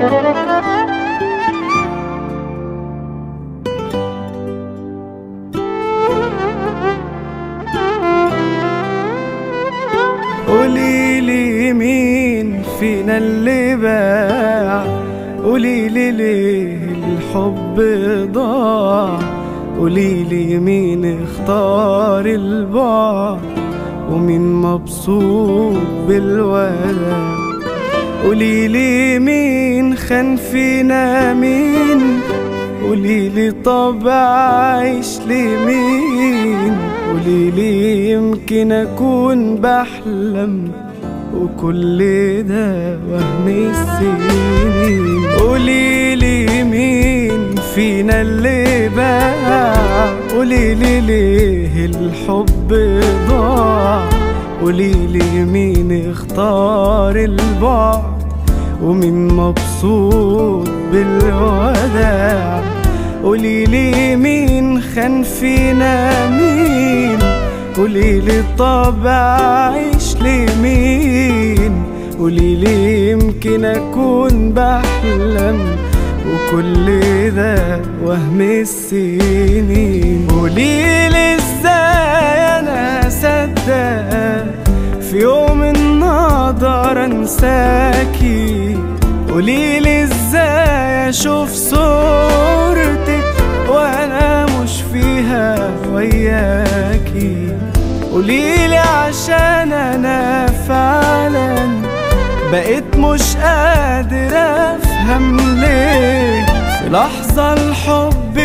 قوليلي مين فينا اللي باع، قوليلي ليه الحب ضاع، قوليلي مين اختار البعد ومين مبسوط بالوداع، قوليلي مين خان فينا مين، قوليلي طب عايش لمين، قوليلي يمكن اكون بحلم وكل ده وهم السنين. قوليلي مين فينا اللي باع، قوليلي ليه الحب ضاع، قوليلي مين اختار البعد ومين مبسوط بالوداع، قوليلي مين خان فينا مين، قوليلي طب عايش لمين، قوليلي يمكن اكون بحلم وكل ده وهم السنين. قوليلي ازاي انا اصدق في يوم النهار انساكي، قوليلي ازاي اشوف صورتك وانا مش فيها وياكي، قوليلي عشان انا فعلا بقيت مش قادر افهم ليه في لحظة الحب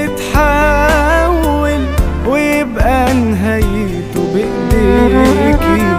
يتحول ويبقى نهايته بايديكي.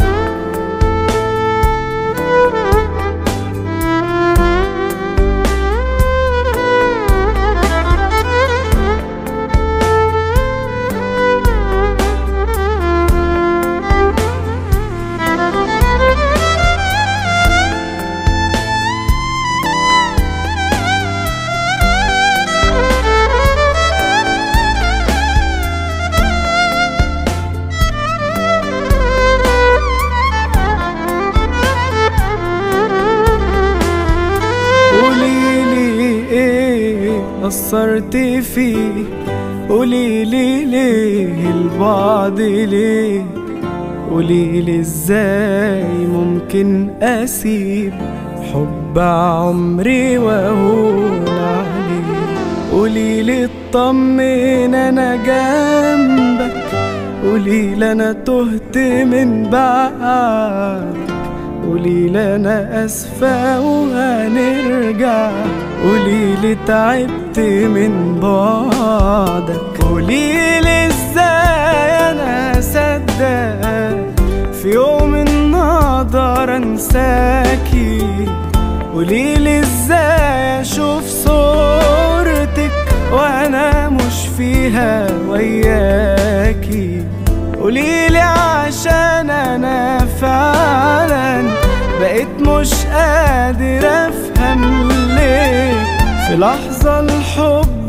قصرت فيه، قوليلي ليه البعد ليه، قوليلي ازاي ممكن اسيب حب عمري واهون عليه، قوليلي اطمن انا جنبك، قوليلي انا تهت من بعدك، قوليلي انا اسفة وهنرجع، قوليلي تعبت من بعدك، قوليلي ازاي انا اصدق في يوم النهار انساكي، قوليلي ازاي اشوف صورتك وانا مش فيها وياكي، قوليلي عشان انا فعلا بقيت مش قادر افهم ليه في لحظة الحب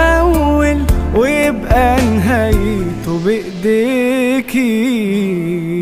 يتحول ويبقى نهايته بايديكي.